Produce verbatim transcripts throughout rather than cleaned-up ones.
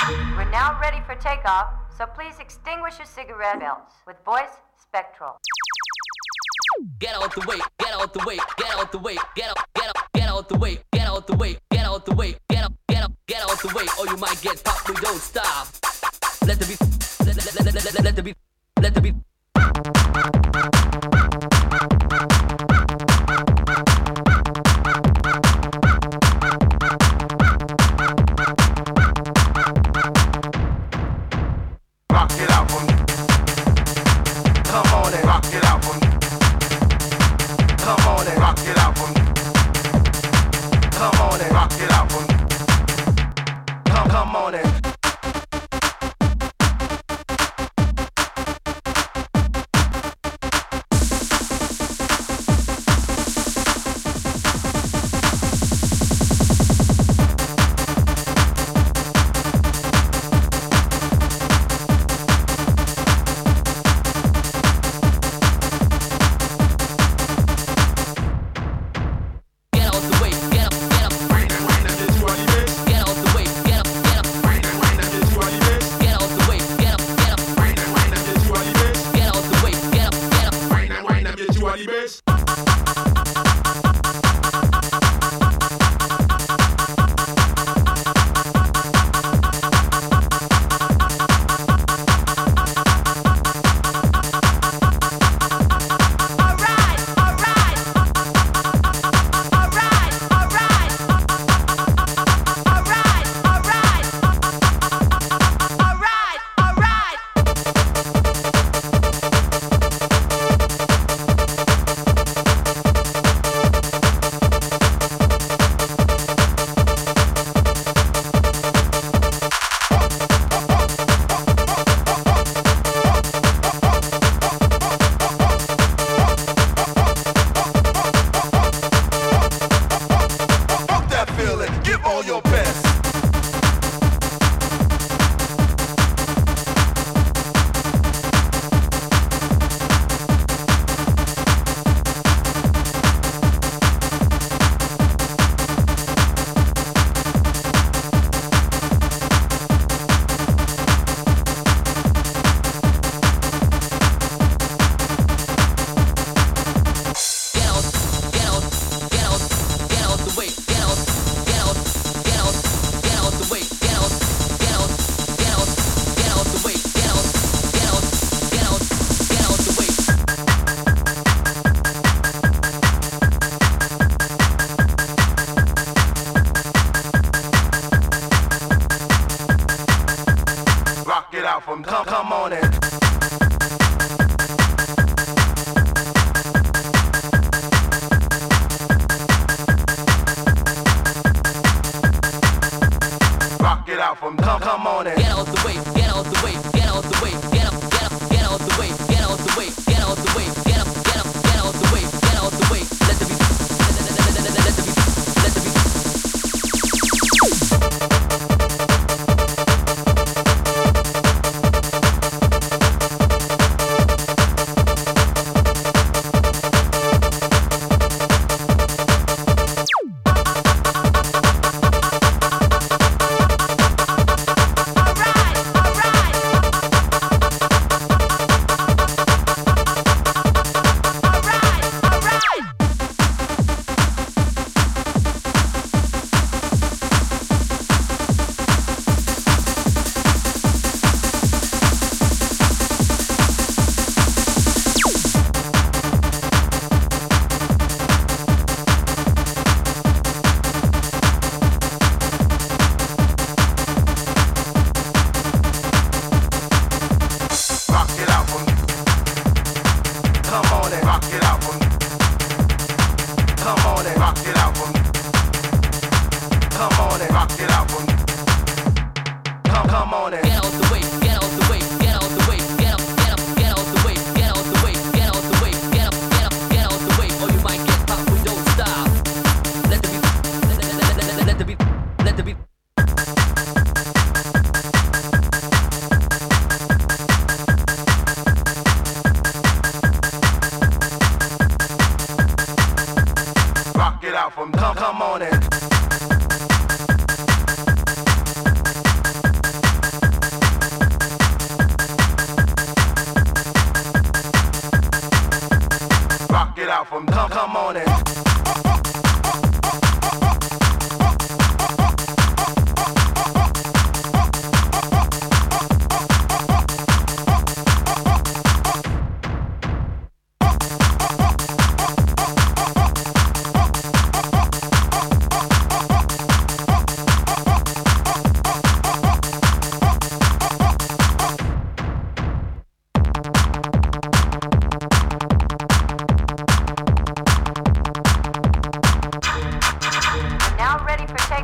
We're now ready for takeoff, so please extinguish your cigarette belts with voice spectral. Get out the way, get out the way, get out the way, get out, get out, get out the way, get out the way, get out the way, get out, get out, get out the way, or you might get popped. We don't stop. Let the beat, let, let, let, let, let, let the beat, let the beat. Rock it out for me. Come on and rock it out for me. Come on and rock it out for me. Come on and rock it out for me. Come, come on and. From come, come on in. Rock it out from come, come on in. Get out the way, get out the way, get out the way, get up, get up, get out the way, get out the way, get out the way, get up, get up, get out the way, get out the way. Let the beat, let the beat, let the beat, let the beat.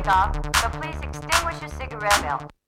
takeoff, so please extinguish your cigarette belt.